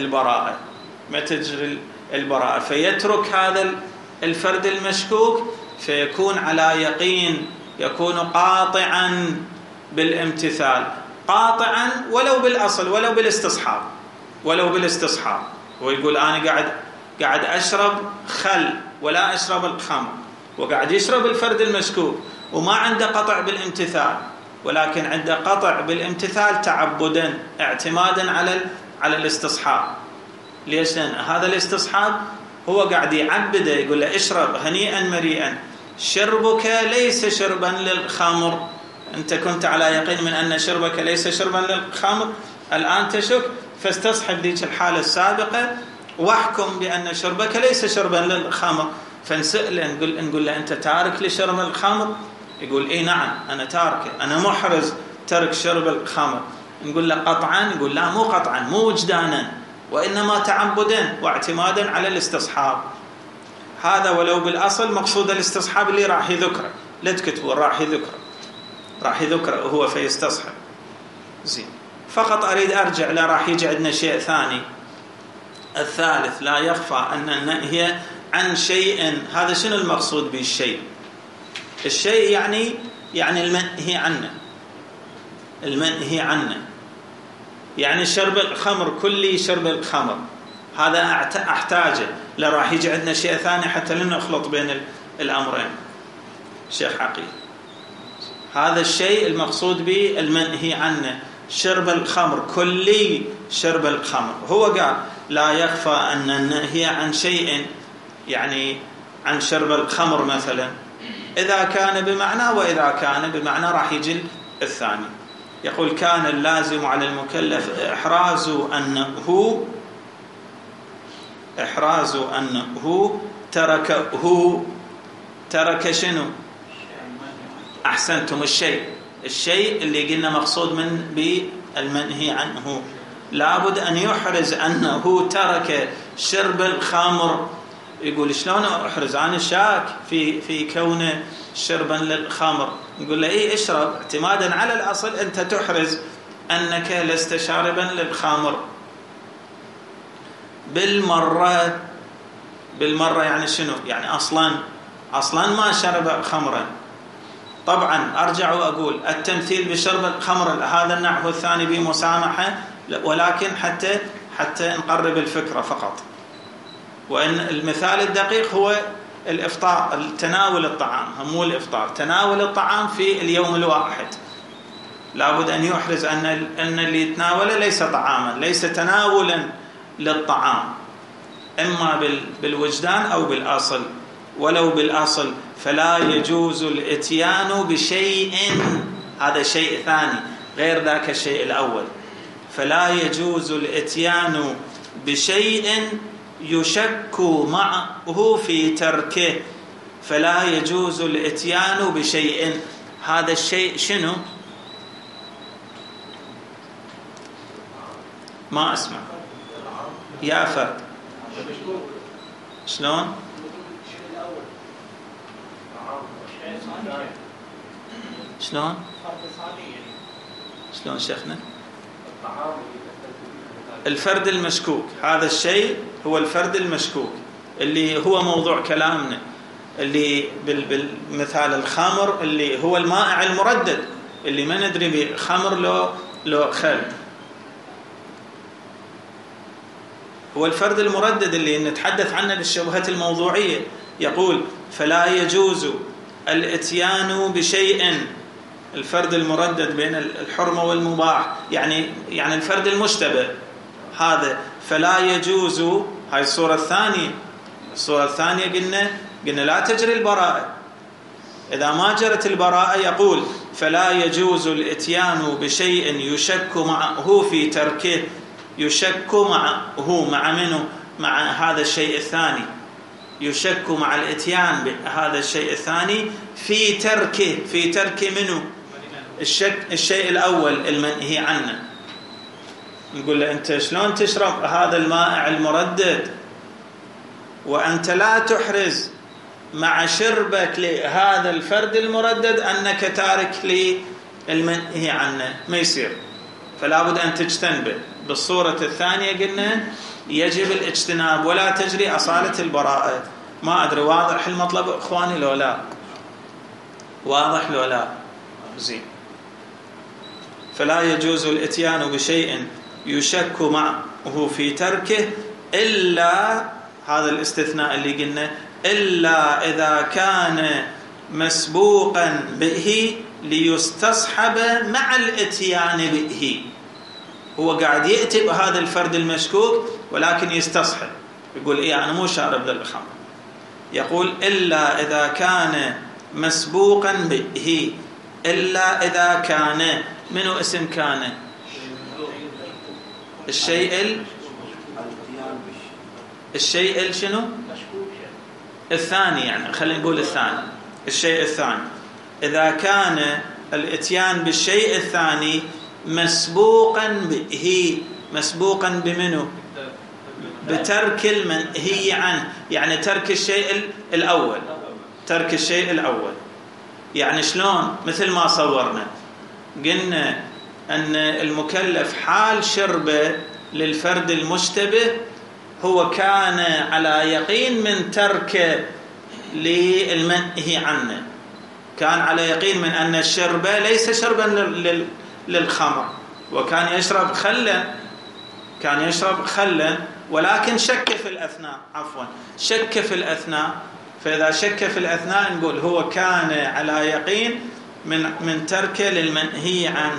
البراءة، فيترك هذا الفرد المشكوك فيكون على يقين، يكون قاطعا بالامتثال، قاطعا ولو بالأصل ولو بالاستصحاب. ويقول أنا قاعد أشرب خل ولا أشرب الخمر، وقاعد يشرب الفرد المشكوك وما عنده قطع بالامتثال، ولكن عنده قطع بالامتثال تعبدا اعتمادا على الاستصحاب. ليش؟ لأن هذا الاستصحاب هو قاعد يعبده، يقول له اشرب هنيئا مريئا، شربك ليس شربا للخمر، أنت كنت على يقين من أن شربك ليس شربا للخمر، الآن تشك، فاستصحب ذيك الحالة السابقة واحكم بأن شربك ليس شربا للخمر. فنسأله نقول له أنت تارك لشرب الخمر؟ يقول إيه نعم أنا تاركه، أنا محرز ترك شرب الخمر. نقول له قطعا؟ يقول لا، مو قطعا، مو وجدانا، وإنما تعبدا واعتمادا على الاستصحاب. هذا ولو بالأصل مقصود الاستصحاب اللي راح يذكره، لا تكتبوا راح يذكره هو فيستصحب. زين، فقط أريد أرجع راح يجي عندنا شيء ثاني الثالث، لا يخفى أن النهي عن شيء. هذا شنو المقصود بالشيء؟ الشيء يعني المنهي عنه، يعني شرب الخمر، كل شرب الخمر، هذا أحتاجه. لا راح يجي عندنا شيء ثاني حتى لا نخلط بين الأمرين. شيخ عقيل، هذا الشيء المقصود به المنهي عنه شرب الخمر، كل شرب الخمر. هو قال لا يخفى أن النهي عن شيء يعني عن شرب الخمر مثلا، إذا كان بمعنى وإذا كان بمعنى راح يجي الثاني. يقول كان اللازم على المكلف إحراز أنه ترك شنو؟ أحسنتم. الشيء اللي قلنا مقصود من بالمنهي عنه، لابد أن يحرز أنه ترك شرب الخمر. يقول شلون أحرز؟ أنا شاك في كونه شربا للخمر. نقول له إيه اشرب، اعتمادا على الأصل أنت تحرز أنك لست شاربا للخمر. بالمرة يعني شنو؟ يعني أصلا ما شرب خمرا. طبعا أرجع وأقول التمثيل بشرب الخمر هذا النحو الثاني بمسامحة، ولكن حتى نقرب الفكرة فقط. وإن المثال الدقيق هو الإفطار، تناول الطعام، مو الإفطار، تناول الطعام في اليوم الواحد. لابد أن يحرز أن اللي يتناوله ليس طعاما، ليس تناولا للطعام، إما بالوجدان أو بالأصل. ولو بالأصل فلا يجوز الاتيان بشيء، هذا شيء ثاني غير ذاك الشيء الأول. فلا يجوز الاتيان بشيء يشك معه في تركه. فلا يجوز الاتيان بشيء، هذا الشيء شنو؟ ما أسمع يا فرد. شلون شيخنا؟ الفرد المشكوك، هذا الشيء هو الفرد المشكوك اللي هو موضوع كلامنا، اللي بالمثال الخمر اللي هو المائع المردد اللي ما ندري بخمر لو خل، هو الفرد المردد اللي نتحدث عنه بالشبهة الموضوعية. يقول فلا يجوز الاتيان بشيء، الفرد المردد بين الحرمة والمباح، يعني الفرد المشتبه هذا. فلا يجوز، هاي الصورة الثانية قلنا لا تجري البراءة. إذا ما جرت البراءة يقول فلا يجوز الاتيان بشيء يشك معه في تركه. يشك معه، مع منه؟ مع هذا الشيء الثاني. يشك مع الاتيان بهذا الشيء الثاني في ترك منه الشيء الأول المنهي عنه. نقول له أنت شلون تشرب هذا المائع المردد وأنت لا تحرز مع شربك لهذا الفرد المردد أنك تارك للمنهي عنه؟ ما يصير. فلا بد أن تجتنبه. بالصورة الثانية قلنا يجب الاجتناب ولا تجري أصالة البراءة. ما أدري واضح المطلب إخواني لو لا؟ واضح لو لا؟ زين. فلا يجوز الاتيان بشيء يشك معه في تركه إلا، هذا الاستثناء اللي قلنا، إلا إذا كان مسبوقا به ليستصحب مع الاتيان به. هو قاعد يأتي بهذا الفرد المشكوك ولكن يستصحب، يقول إيه أنا مو شارب للخمر. يقول إلا إذا كان مسبوقا به، إلا إذا كان، منو اسم كان؟ الشيء شنو؟ الثاني، يعني خلينا نقول الثاني، الشيء الثاني. إذا كان الاتيان بالشيء الثاني مسبوقا به، مسبوقا بمنو؟ بترك المنهي عنه، يعني ترك الشيء الأول. ترك الشيء الأول يعني شلون؟ مثل ما صورنا قلنا أن المكلف حال شربه للفرد المشتبه هو كان على يقين من ترك للمنهي عنه، كان على يقين من أن الشرب ليس شربا للخمر، وكان يشرب خلا، ولكن شك في الأثناء، شك في الأثناء. فإذا شك في الأثناء نقول هو كان على يقين من تركه للمنهي عنه،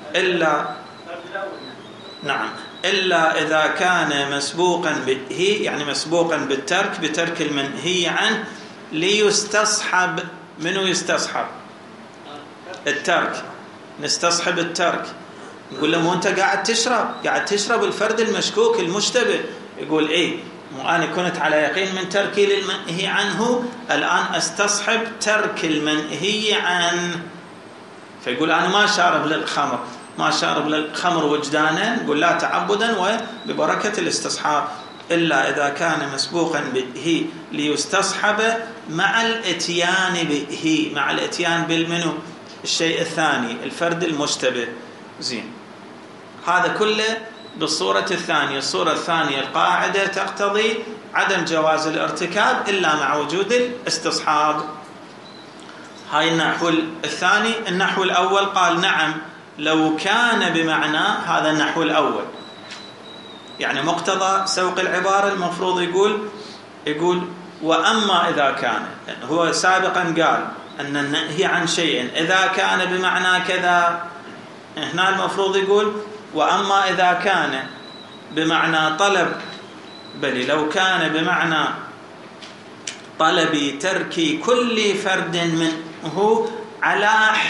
إلا إذا كان مسبوقا به، يعني مسبوقا بترك المنهي عنه ليستصحب. منه يستصحب؟ الترك نستصحب الترك، نقول له مو أنت قاعد تشرب الفرد المشكوك المشتبه، يقول إيه مو أنا كنت على يقين من تركي للمنهي عنه، الآن أستصحب ترك المنهي عنه. فيقول أنا ما شارب للخمر وجدانا، نقول لا تعبدا وببركة الاستصحاب، إلا إذا كان مسبوقا به ليستصحب مع الاتيان به، مع الاتيان بالمنو الشيء الثاني الفرد المشتبه. زين، هذا كله بالصورة الثانية. الصورة الثانية القاعدة تقتضي عدم جواز الارتكاب إلا مع وجود الاستصحاب. هاي النحو الثاني. النحو الأول قال نعم لو كان بمعنى، هذا النحو الأول، يعني مقتضى سوق العبارة المفروض يقول وأما إذا كان، هو سابقا قال أن النهي عن شيء إذا كان بمعنى كذا، هنا المفروض يقول وأما إذا كان بمعنى طلب، بل لو كان بمعنى طلب ترك كل فرد منه على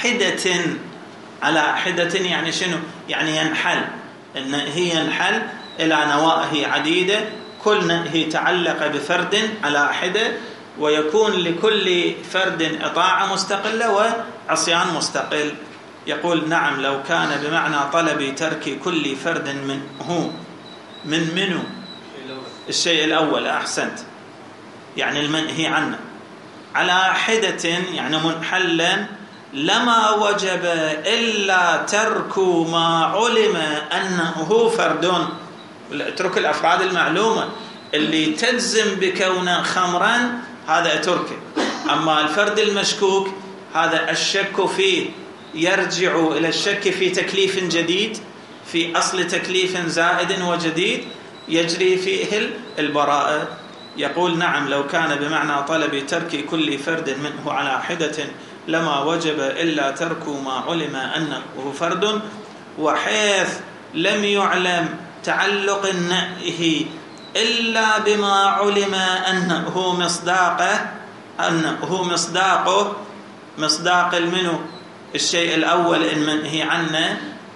حدة يعني شنو؟ يعني ينحل، النهي ينحل إلى نواهي عديدة، كل نهي تعلق بفرد على حدة، ويكون لكل فرد إطاعة مستقلة وعصيان مستقل. يقول نعم لو كان بمعنى طلب ترك كل فرد منه، منو الشيء الأول، أحسنت، يعني المنهي عنه، على حدة يعني منحلا، لما وجب إلا ترك ما علم أنه فرد. اترك الأفراد المعلومة اللي تجزم بكونه خمرا، هذا اتركه. أما الفرد المشكوك هذا الشك فيه يرجع إلى الشك في تكليف جديد، في أصل تكليف زائد وجديد يجري فيه البراءة. يقول نعم لو كان بمعنى طلب ترك كل فرد منه على حدة لما وجب إلا ترك ما علم أنه فرد، وحيث لم يعلم تعلق النهي إلا بما علم أنه مصداق المنو الشيء الأول المنهي عنه،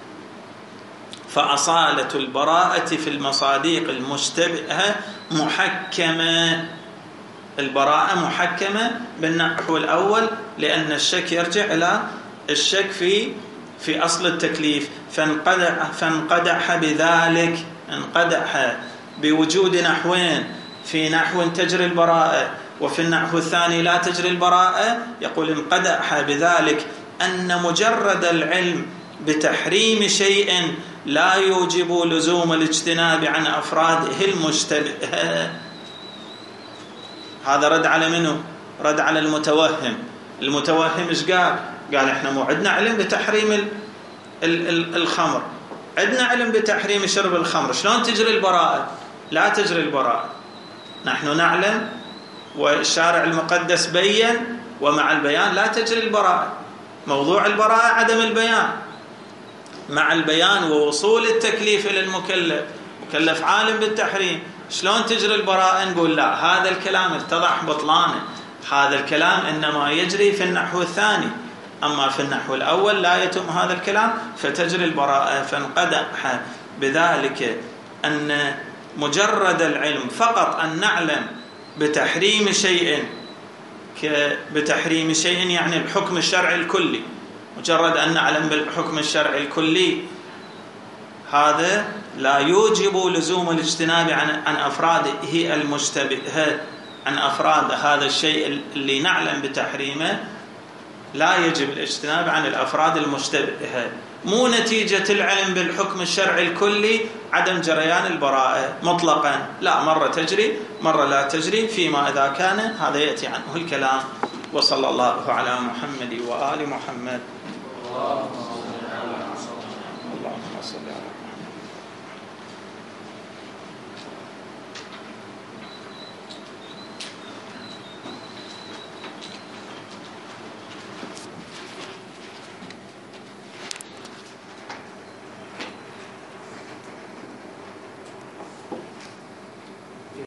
فأصالة البراءة في المصاديق المشتبهة محكمة. البراءة محكمة بالنحو الأول، لأن الشك يرجع إلى الشك في أصل التكليف، فانقدح بذلك، انقدح بوجود نحوين، في نحو تجري البراءة وفي النحو الثاني لا تجري البراءة. يقول انقدح بذلك أن مجرد العلم بتحريم شيء لا يوجب لزوم الاجتناب عن أفراده المشتبهة. هذا رد على منه؟ رد على المتوهم. المتوهم ايش قال؟ قال احنا مو عندنا علم بتحريم الخمر، عندنا علم بتحريم شرب الخمر، شلون تجري البراءة؟ لا تجري البراءة. نحن نعلم والشارع المقدس بين، ومع البيان لا تجري البراءة. موضوع البراءة عدم البيان، مع البيان ووصول التكليف إلى المكلف، مكلف عالم بالتحريم، شلون تجري البراءة؟ نقول لا، هذا الكلام اتضح بطلانه، هذا الكلام إنما يجري في النحو الثاني، أما في النحو الأول لا يتم هذا الكلام فتجري البراءة. فانقدح بذلك أن مجرد العلم فقط أن نعلم بتحريم شيء يعني الحكم الشرعي الكلي، مجرد أن نعلم بالحكم الشرعي الكلي، هذا لا يوجب لزوم الاجتناب عن أفراده المشتبهة، عن أفراد هذا الشيء اللي نعلم بتحريمه، لا يجب الاجتناب عن الأفراد المشتبهة. مو نتيجة العلم بالحكم الشرعي الكلي عدم جريان البراءة مطلقا، لا، مرة تجري مرة لا تجري، فيما إذا كان هذا يأتي عنه الكلام. وصلى الله على محمد وآل محمد. اللهم صل على محمد.